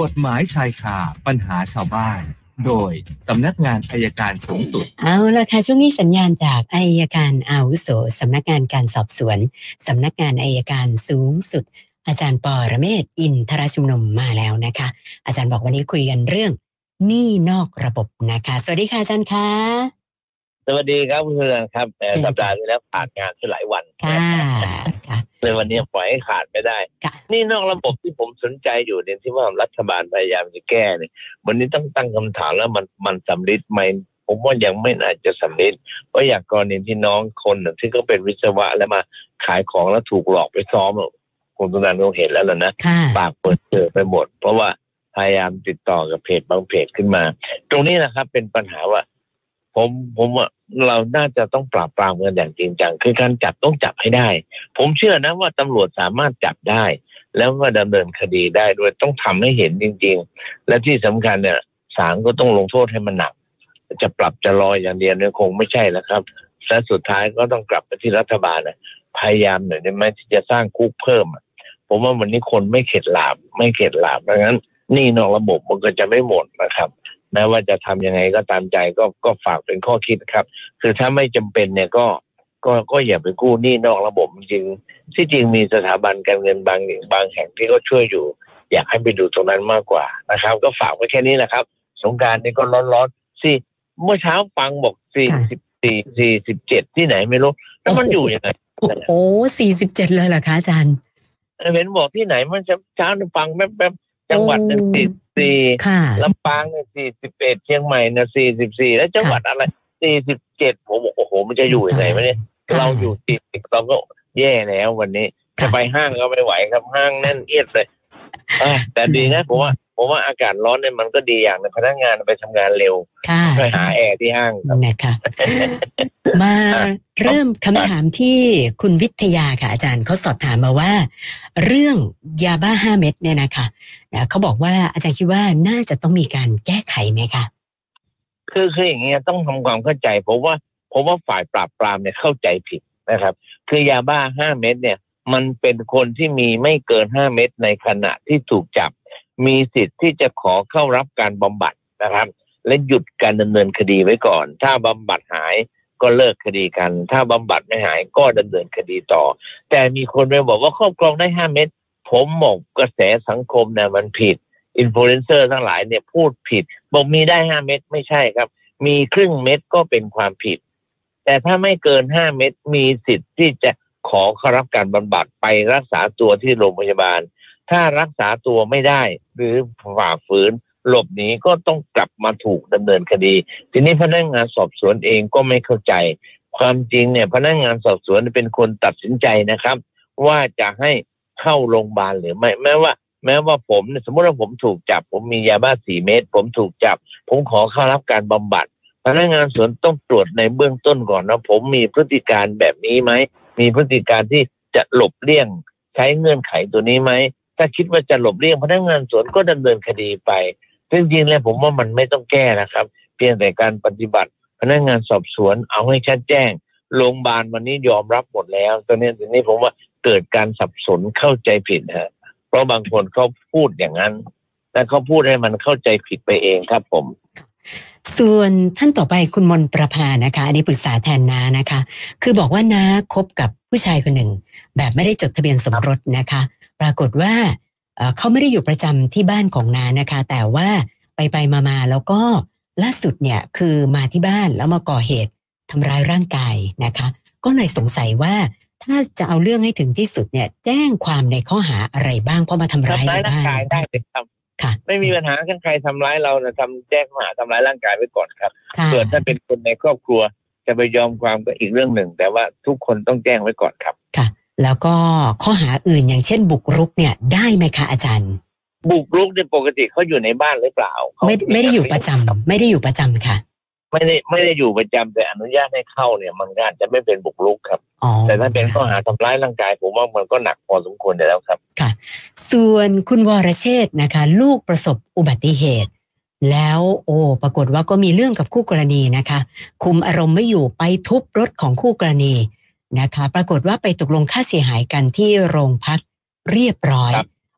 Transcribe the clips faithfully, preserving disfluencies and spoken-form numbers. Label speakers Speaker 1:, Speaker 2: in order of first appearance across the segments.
Speaker 1: กฎหมายชายคาปัญหาชาวบ้านโดยสำนักงานอัยการสูงสุด
Speaker 2: เอาละค่ะช่วงนี้สัญญาณจากอัยการอาวุโสสำนักงานการสอบสวนสำนักงานอัยการสูงสุดอาจารย์ปรเมศวร์อินทรชุมนุมมาแล้วนะคะอาจารย์บอกวันนี้คุยกันเรื่องหนี้นอกระบบนะคะสวัสดีค่ะอาจารย์คะ
Speaker 3: สวัสดีครับคุณเรืองครับแต่สัปดาห์ที่แล้วขาดงานไปหลายวัน
Speaker 2: ค่ะค่ะ
Speaker 3: ในวันนี้ปล่อยให้ขาดไม่ได้นี่นอกระบบที่ผมสนใจอยู่เนี่ยที่ว่ารัฐบาลพยายามจะแก้เนี่ยวันนี้ต้องตั้งคำถามแล้วมันมันสำเร็จไหมผมว่ายังไม่น่าจะสำเร็จเพราะอย่างกรณีที่น้องคนหนึ่งที่เขาเป็นวิศวะแล้วมาขายของแล้วถูกหลอกไปซ้อมคุณตุนันคงเห็นแล้วล่ะนะปากเปิดเจอไปหมดเพราะว่าพยายามติดต่อกับเพจบางเพจขึ้นมาตรงนี้นะครับเป็นปัญหาว่าผมผมว่าเราน่าจะต้องปราบปรามกันอย่างจริงจังคือการจับต้องจับให้ได้ผมเชื่อนะว่าตำรวจสามารถจับได้แล้วก็ดำเนินคดีได้โดยต้องทำให้เห็นจริงๆและที่สำคัญเนี่ยศาลก็ต้องลงโทษให้มันหนักจะปรับจะลอยอย่างเดียวเนี่ยคงไม่ใช่แล้วครับและสุดท้ายก็ต้องกลับไปที่รัฐบาลนะพยายามหน่อยได้ไหมที่จะสร้างคุกเพิ่มผมว่าวันนี้คนไม่เข็ดหลาบไม่เข็ดหลาบดังนั้นนี่นอกระบบมันก็จะไม่หมดนะครับแม้ว่าจะทำยังไงก็ตามใจก็ก็ฝากเป็นข้อคิดครับคือถ้าไม่จำเป็นเนี่ยก็ก็ก็อย่าไปกู้หนี้นอกระบบจริงที่จริงมีสถาบันการเงินบางบางแห่งที่ก็ช่วยอยู่อยากให้ไปดูตรงนั้นมากกว่านะครับก็ฝากไว้แค่นี้แหละครับสงกรานต์นี่ก็ร้อนๆสิเมื่อเช้าฟังบอกสี่สิบสี่สี่สิบเจ็ดที่ไหนไม่รู้แล้วมันอยู่ยังไง
Speaker 2: โอ้โหสี่สิบเจ็ดเลยเหรอคะอาจารย์
Speaker 3: เห็นบอกที่ไหนมันเช้าฟังแป๊บๆจังหวัดนึงสี่สี่ลำปางเนี่ยสี่สิบเอ็ดเชียงใหม่เนี่ยสี่สิบสี่แล้วจังหวัดอะไรสี่สิบเจ็ดผมบอกโอ้โหมันจะอยู่ยังไงวะเนี่ยเราอยู่สี่สิบเราก็แย่แล้ววันนี้จะไปห้างก็ไม่ไหวครับห้างแน่นเอียดเลยแต่ดีนะผมว่าผมว่าอากาศร้อนเนี่ยมันก็ดีอย่างนึงพนักงานไปทำงานเร็วไปหาแอร์ที่ห้าง
Speaker 2: นะคะมาเริ่มคำถามที่คุณวิทยาค่ะอาจารย์เขาสอบถามมาว่าเรื่องยาบ้าห้าเม็ดเนี่ยนะคะเขาบอกว่าอาจารย์คิดว่าน่าจะต้องมีการแก้ไขไหมคะ
Speaker 3: คือคืออย่างเงี้ยต้องทำความเข้าใจผมว่าผมว่าฝ่ายปราบปรามเนี่ยเข้าใจผิดนะครับคือยาบ้าห้าเม็ดเนี่ยมันเป็นคนที่มีไม่เกินห้าเม็ดในขณะที่ถูกจับมีสิทธิ์ที่จะขอเข้ารับการบำบัดนะครับและหยุดการดำเนินคดีไว้ก่อนถ้าบำบัดหายก็เลิกคดีกันถ้าบำบัดไม่หายก็ดำเนินคดีต่อแต่มีคนไปบอกว่าครอบครองได้ห้าเม็ดผมบอกกระแสสังคมเนี่ยมันผิดอินฟลูเอนเซอร์ทั้งหลายเนี่ยพูดผิดบอกมีได้ห้าเม็ดไม่ใช่ครับมีครึ่งเม็ดก็เป็นความผิดแต่ถ้าไม่เกินห้าเม็ดมีสิทธิ์ที่จะขอเข้ารับการบำบัดไปรักษาตัวที่โรงพยาบาลถ้ารักษาตัวไม่ได้หรือฝ่าฝืนหลบหนีก็ต้องกลับมาถูกดำเนินคดีทีนี้พนักงานสอบสวนเองก็ไม่เข้าใจความจริงเนี่ยพนักงานสอบสวนเป็นคนตัดสินใจนะครับว่าจะให้เข้าโรงพยาบาลหรือไม่แม้ว่าแม้ว่าผมสมมติว่าผมถูกจับผมมียาบ้าสี่เม็ดผมถูกจับผมขอเข้ารับการบำบัดพนักงานสวนต้องตรวจในเบื้องต้นก่อนนะผมมีพฤติการแบบนี้ไหมมีพฤติการที่จะหลบเลี่ยงใช้เงื่อนไขตัวนี้ไหมถ้าคิดว่าจะหลบเลี่ยงพนักงานสวนก็ดำเนินคดีไปจริงๆแล้วผมว่ามันไม่ต้องแก้นะครับเพียงแต่การปฏิบัติพนักงานสอบสวนเอาให้ชัดแจ้งโรงพยาบาลวันนี้ยอมรับหมดแล้วตอนนี้ทีนี้ผมว่าเกิดการสับสนเข้าใจผิดฮะเพราะบางคนเขาพูดอย่างนั้นแต่เขาพูดให้มันเข้าใจผิดไปเองครับผม
Speaker 2: ส่วนท่านต่อไปคุณมนประภานะคะอันนี้ปรึกษาแทนน้านะคะคือบอกว่าน้าคบกับผู้ชายคนหนึ่งแบบไม่ได้จดทะเบียนสมรสนะคะปรากฏว่าเขาไม่ได้อยู่ประจำที่บ้านของน้านะคะแต่ว่าไปไปมาๆแล้วก็ล่าสุดเนี่ยคือมาที่บ้านแล้วมาก่อเหตุทำร้ายร่างกายนะคะก็เลยสงสัยว่าถ้าจะเอาเรื่องให้ถึงที่สุดเนี่ยแจ้งความในข้อหาอะไรบ้างเพราะมาทำร้ายในบ้าน
Speaker 3: ได้เลยครับไม่มีปัญหากันใครทำร้ายเรานะทำแจ้งข้อหาทำร้ายร่างกายไว้ก่อนครับส่วนถ้าเป็นคนในครอบครัวจะไปยอมความก็อีกเรื่องหนึ่งแต่ว่าทุกคนต้องแจ้งไว้ก่อนครับ
Speaker 2: ค่ะแล้วก็ข้อหาอื่นอย่างเช่นบุกรุกเนี่ยได้ไหมคะอาจารย์
Speaker 3: บุกรุกเนี่ยปกติเขาอยู่ในบ้านหรือเปล่า
Speaker 2: ไม่ไม่ได้อยู่ประจำไม่ได้อยู่ประจำค่ะ
Speaker 3: ไม่ได้ไม่ได้อยู่ประจำแต่อนุญาตให้เข้าเนี่ยมันอาจจะไม่เป็นบุกรุกครับแต่ถ้าเป็นข้อหาทำร้ายร่างกายผมว่ามันก็หนักพอสมควรแล้วครับ
Speaker 2: ค่ะส่วนคุณวรเชษฐ์นะคะลูกประสบอุบัติเหตุแล้วโอ้ปรากฏว่าก็มีเรื่องกับคู่กรณีนะคะคุมอารมณ์ไม่อยู่ไปทุบรถของคู่กรณีนะคะปรากฏว่าไปตกลงค่าเสียหายกันที่โรงพักเรียบร้อย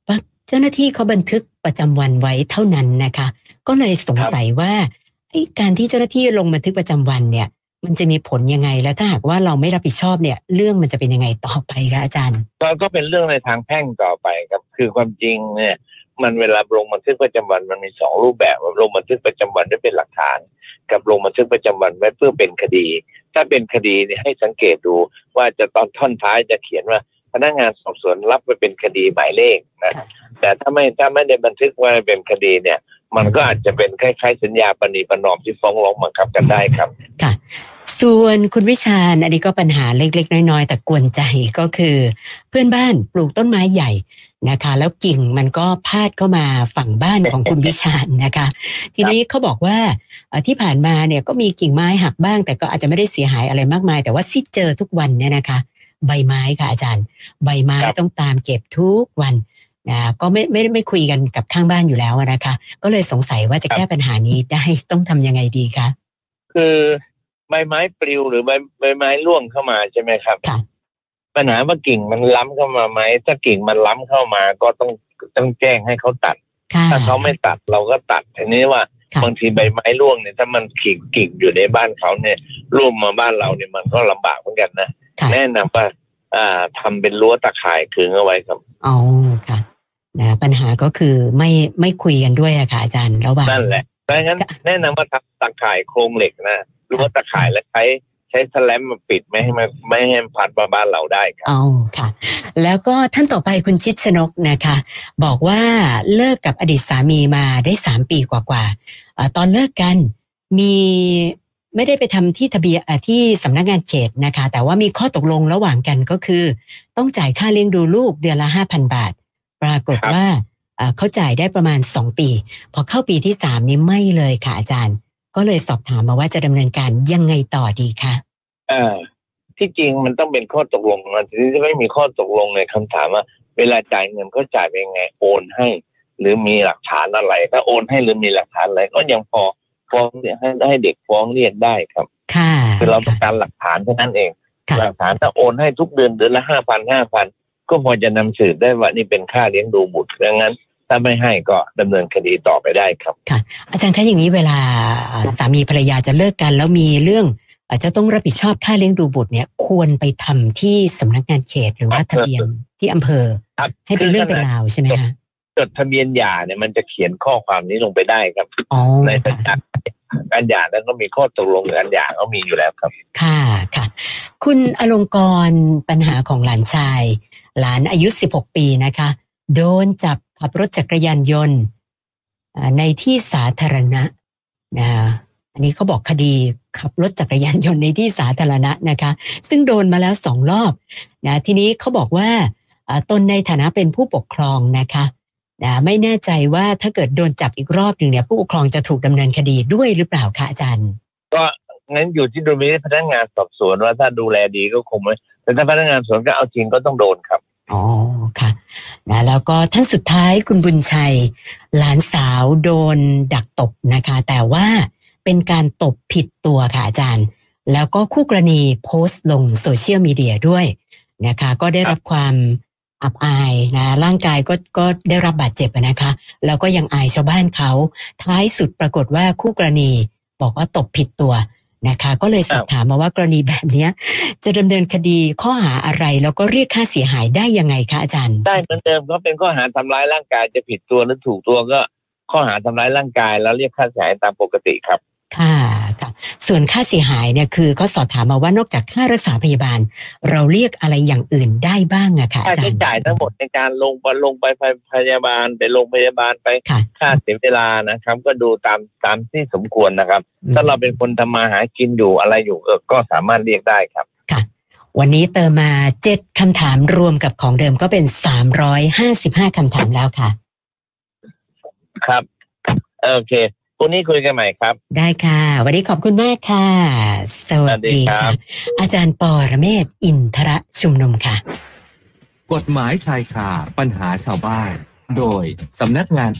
Speaker 2: เจ้าหน้าที่เขาบันทึกประจำวันไว้เท่านั้นนะคะก็เลยสงสัยว่าไอ้การที่เจ้าหน้าที่ลงบันทึกประจำวันเนี่ยมันจะมีผลยังไงและถ้าหากว่าเราไม่รับผิดชอบเนี่ยเรื่องมันจะเป็นยังไงต่อไปคะอาจารย์
Speaker 3: ก็ก็เป็นเรื่องในทางแพ่งต่อไปครับคือความจริงเนี่ยมันเวลาลงบันทึกประจำวันมันมีสองรูปแบบลงบันทึกประจำวันไว้เป็นหลักฐานกับลงบันทึกประจำวันไว้เพื่อเป็นคดีถ้าเป็นคดีเนี่ยให้สังเกตดูว่าจะตอนท่อนท้ายจะเขียนว่าพนักงานสอบสวนรับไปเป็นคดีหมายเลขนะแต่ถ้าไม่ถ้าไม่ได้บันทึกไว้เป็นคดีเนี่ยมันก็อาจจะเป็นคล้ายๆสัญญาปณีประนอมที่ฟ้องร้องบังคับกันได้ครับ
Speaker 2: ค่ะส่วนคุณวิชาญอันนี้ก็ปัญหาเล็กๆน้อยๆแต่กวนใจก็คือเพื่อนบ้านปลูกต้นไม้ใหญ่นะคะแล้วกิ่งมันก็พาดเข้ามาฝั่งบ้านของคุณวิชาญนะคะทีนี้เขาบอกว่าที่ผ่านมาเนี่ยก็มีกิ่งไม้หักบ้างแต่ก็อาจจะไม่ได้เสียหายอะไรมากมายแต่ว่าที่เจอทุกวันเนี่ยนะคะใบไม้ค่ะอาจารย์ใบไม้ต้องตามเก็บทุกวันนะก็ไม่ไม่ไม่คุยกันกับข้างบ้านอยู่แล้วนะคะก็เลยสงสัยว่าจะแก้ปัญหานี้ได้ต้องทำยังไงดีคะ
Speaker 3: คือใบไม้ปลิวหรือใบใบไม้ร่วงเข้ามาใช่ไหมครับ
Speaker 2: ค่ะ
Speaker 3: ปัญหาว่ากิ่งมันล้ำเข้ามาไหมถ้ากิ่งมันล้ำเข้ามาก็ต้องต้องแจ้งให้เขาตัดถ้าเขาไม่ตัดเราก็ตัดทีนี้ว่าบางทีใบไม้ร่วงเนี่ยถ้ามันกิ่งกิ่งอยู่ในบ้านเขาเนี่ยร่วงมาบ้านเราเนี่ยมันก็ลำบากเหมือนกันนะแนะนำว่าอ่าทำเป็นรั้วตะข่ายขึงเอาไว้ครับ
Speaker 2: อ๋อค่ะนะปัญหาก็คือไม่ไม่คุยกันด้วยอะค่ะอาจารย์ระหว่าง
Speaker 3: นั่นแหละดังนั้นแนะนำว่าทำตะข่ายโครงเหล็กนะรั้วตะข่ายและใช้ใช้แสแลมมาปิดไม่ให้มันไม่ให้มันพัดมาบ้านเราได้ครับ
Speaker 2: อ๋อค่ะแล้วก็ท่านต่อไปคุณชิดชนกนะคะบอกว่าเลิกกับอดีตสามีมาได้สามปีกว่าๆตอนเลิกกันมีไม่ได้ไปทำที่ทะเบียนที่สำนักงานเขตนะคะแต่ว่ามีข้อตกลงระหว่างกันก็คือต้องจ่ายค่าเลี้ยงดูลูกเดือนละ ห้าพัน บาทปรากฏว่าเขาจ่ายได้ประมาณสองปีพอเข้าปีที่สามนี้ไม่เลยค่ะอาจารย์ก็เลยสอบถามมาว่าจะดำเนินการยังไงต่อดีคะ
Speaker 3: เออที่จริงมันต้องเป็นข้อตกลงนะทีนี้จะไม่มีข้อตกลงในคำถามว่าเวลาจ่ายเงินเขาจ่ายเป็นไงโอนให้หรือมีหลักฐานอะไรถ้าโอนให้หรือมีหลักฐานอะไรก็ยังพอฟ้องให้ให้เด็กฟ้องเรียกได้ครับ
Speaker 2: ค่ะ
Speaker 3: คือเราต้องการหลักฐานเท่านั้นเองหลักฐานถ้าโอนให้ทุกเดือนเดือนละห้าพันห้าพันก็พอจะนำสืบได้ว่านี่เป็นค่าเลี้ยงดูบุตรดังนั้นถ้าไม่ให้ก็ดำเนินคดีต่อไปได้ครับ
Speaker 2: ค่ะอาจารย์คะอย่างนี้เวลาสามีภรรยาจะเลิกกันแล้วมีเรื่องอาจจะต้องรับผิดชอบค่าเลี้ยงดูบุตรเนี่ยควรไปทำที่สำนักงานเขตหรือว่าทะเบียนที่อำเภอให้เป็นเรื่องเป็นราวใช่ไหมคะ
Speaker 3: จดทะเบียนหย่าเนี่ยมันจะเขียนข้อความนี้ลงไปได้ครับในสัญญาการหย่าแล้วก็มีข้อตกลงการหย่าก็มีอยู่แล้วครับ
Speaker 2: ค่ะค่ะคุณอลงกรณ์ปัญหาของหลานชายหลานอายุสิบหกปีนะคะโดนจับขับรถจักรยานยนต์ในที่สาธารณะนะอันนี้เขาบอกคดีขับรถจักรยานยนต์ในที่สาธารณะนะคะซึ่งโดนมาแล้วสองรอบนะทีนี้เขาบอกว่าตนในฐานะเป็นผู้ปกครองนะคะนะไม่แน่ใจว่าถ้าเกิดโดนจับอีกรอบหนึ่งเนี่ยผู้ปกครองจะถูกดำเนินคดีด้วยหรือเปล่าคะอาจารย์
Speaker 3: ก็งั้นอยู่ที่ดุลพินิจพนักงานสอบสวนว่าถ้าดูแลดีก็คงไม่แต่ถ้าพนักงานสอบสวนก็เอาจริงก็ต้องโดนครับ
Speaker 2: อ๋อค่ะนะแล้วก็ท่านสุดท้ายคุณบุญชัยหลานสาวโดนดักตบนะคะแต่ว่าเป็นการตบผิดตัวค่ะอาจารย์แล้วก็คู่กรณีโพสต์ลงโซเชียลมีเดียด้วยนะคะก็ได้รับความอับอายนะร่างกายก็ก็ได้รับบาดเจ็บนะคะแล้วก็ยังอายชาวบ้านเขาท้ายสุดปรากฏว่าคู่กรณีบอกว่าตบผิดตัวนะคะก็เลยสอบถามมาว่ากรณีแบบนี้จะดำเนินคดีข้อหาอะไรแล้วก็เรียกค่าเสียหายได้ยังไงคะอาจารย์
Speaker 3: ได้เหมือนเดิมก็เป็นข้อหาทำร้ายร่างกายจะผิดตัวหรือถูกตัวก็ข้อหาทำร้ายร่างกายแล้วเรียกค่าเสียหายตามปกติครับ
Speaker 2: ค่ะค่ะส่วนค่าเสียหายเนี่ยคือเขาสอบถามมาว่านอกจากค่ารักษาพยาบาลเราเรียกอะไรอย่างอื่นได้บ้างอะค่ะอาจารย์
Speaker 3: ค่าใช้จ่ายทั้งหมดในการลงไปลงไปพยาบาลไปโรงพยาบาลไปค่าเสียเวลานะครับก็ดูตามตามที่สมควรนะครับถ้าเราเป็นคนทำมาหากินอยู่อะไรอยู่ก็สามารถเรียกได้ครับ
Speaker 2: ค่ะวันนี้เติมมาเจ็ดคำถามรวมกับของเดิมก็เป็นสามร้อยห้าสิบห้าคำถามแล้วค่ะ
Speaker 3: ครับโอเควันนี้คุยกันใหม่ครับ
Speaker 2: ได้ค่ะวันนี้ขอบคุณมากค่ะสวัสดีค่ะอาจารย์ปรเมศวร์อินทรชุมนุมค่ะ
Speaker 1: กฎหมายชายคาปัญหาชาวบ้านโดยสำนักงาน